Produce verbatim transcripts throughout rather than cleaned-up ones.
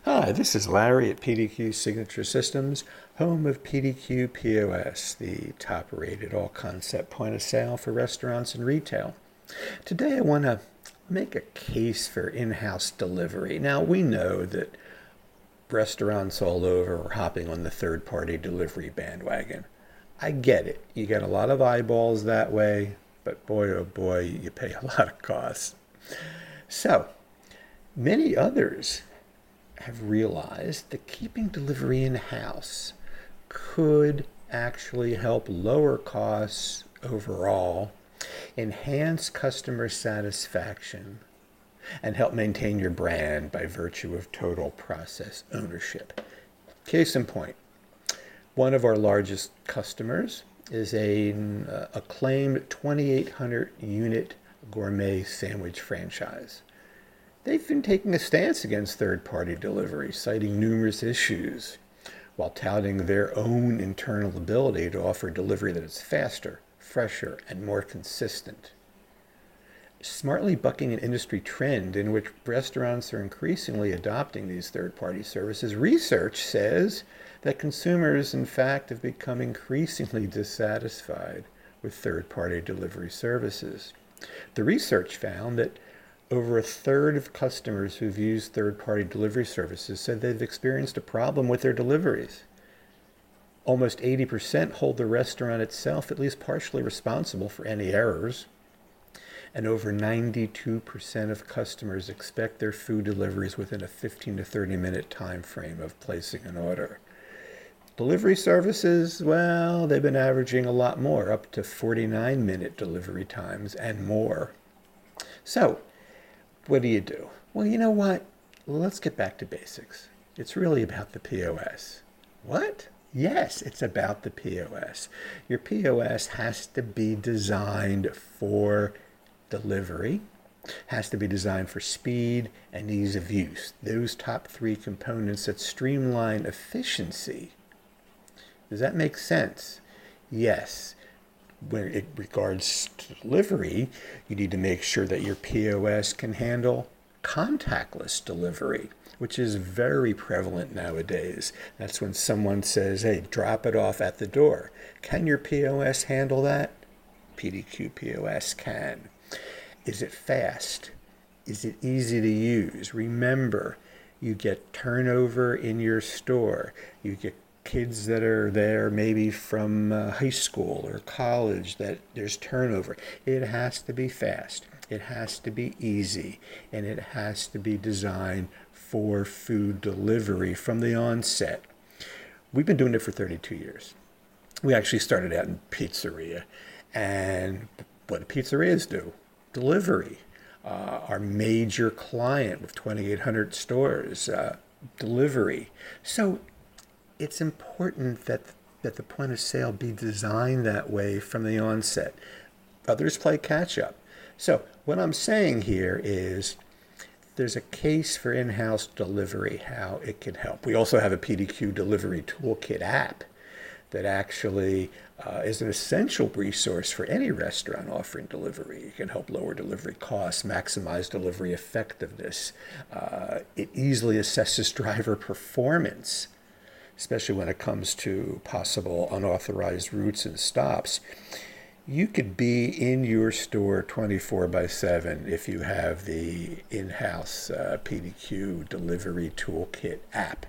Hi, this is Larry at P D Q Signature Systems, home of P D Q P O S, the top-rated all-concept point of sale for restaurants and retail. Today I want to make a case for in-house delivery. Now, we know that restaurants all over are hopping on the third-party delivery bandwagon. I get it. You get a lot of eyeballs that way, but boy, oh boy, you pay a lot of costs. So, many others have realized that keeping delivery in-house could actually help lower costs overall, enhance customer satisfaction, and help maintain your brand by virtue of total process ownership. Case in point, one of our largest customers is an uh, acclaimed twenty-eight hundred unit gourmet sandwich franchise. They've been taking a stance against third-party delivery, citing numerous issues, while touting their own internal ability to offer delivery that is faster, fresher, and more consistent. Smartly bucking an industry trend in which restaurants are increasingly adopting these third-party services, research says that consumers, in fact, have become increasingly dissatisfied with third-party delivery services. The research found that over a third of customers who've used third-party delivery services said they've experienced a problem with their deliveries. Almost eighty percent hold the restaurant itself at least partially responsible for any errors. And over ninety-two percent of customers expect their food deliveries within a fifteen to thirty minute time frame of placing an order. Delivery services, well, they've been averaging a lot more, up to forty-nine minute delivery times and more. So, what do you do? Well, you know what? Let's get back to basics. It's really about the P O S. What? Yes, it's about the P O S. Your P O S has to be designed for delivery, has to be designed for speed and ease of use. Those top three components that streamline efficiency. Does that make sense? Yes. When it regards to delivery, you need to make sure that your P O S can handle contactless delivery, which is very prevalent nowadays. That's when someone says, hey, drop it off at the door. Can your P O S handle that? P D Q P O S can. Is it fast? Is it easy to use? Remember, you get turnover in your store. You get kids that are there maybe from uh, high school or college that there's turnover. It has to be fast. It has to be easy. And it has to be designed for food delivery from the onset. We've been doing it for thirty-two years. We actually started out in pizzeria. And what do pizzerias do? Delivery. Uh, our major client with twenty-eight hundred stores, uh, delivery. So it's important that that the point of sale be designed that way from the onset. Others play catch up. So what I'm saying here is there's a case for in-house delivery, how it can help. We also have a P D Q Delivery Toolkit app that actually uh, is an essential resource for any restaurant offering delivery. It can help lower delivery costs, maximize delivery effectiveness. Uh, it easily assesses driver performance, especially when it comes to possible unauthorized routes and stops. You could be in your store twenty-four by seven if you have the in-house uh, P D Q Delivery Toolkit app.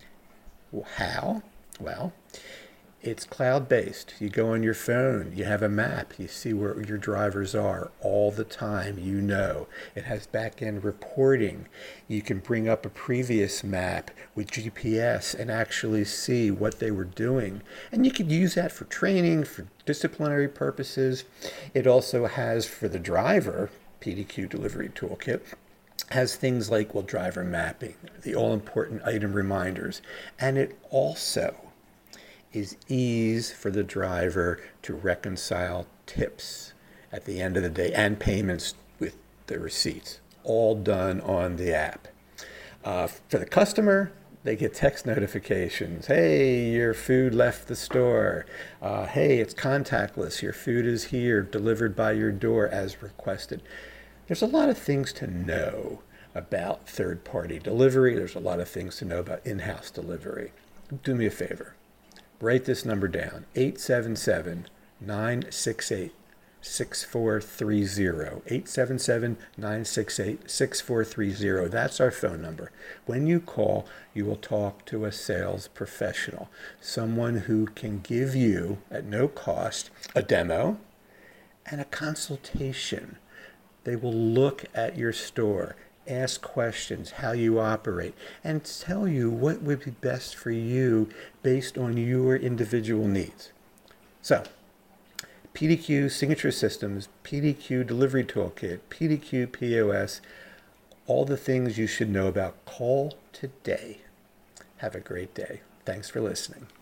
How? Well, it's cloud-based. You go on your phone, you have a map, you see where your drivers are all the time, you know. It has back-end reporting. You can bring up a previous map with G P S and actually see what they were doing. And you could use that for training, for disciplinary purposes. It also has, for the driver, P D Q Delivery Toolkit, has things like, well, driver mapping, the all-important item reminders, and it also is ease for the driver to reconcile tips at the end of the day and payments with the receipts, all done on the app. Uh, for the customer, they get text notifications. Hey, your food left the store. Uh, hey, it's contactless. Your food is here, delivered by your door as requested. There's a lot of things to know about third-party delivery. There's a lot of things to know about in-house delivery. Do me a favor. Write this number down, eight seven seven, nine six eight, six four three zero, eight seven seven, nine six eight, six four three zero. That's our phone number. When you call, you will talk to a sales professional, someone who can give you, at no cost, a demo and a consultation. They will look at your store, ask questions, how you operate, and tell you what would be best for you based on your individual needs. So, P D Q Signature Systems, P D Q Delivery Toolkit, P D Q P O S, all the things you should know about. Call today. Have a great day. Thanks for listening.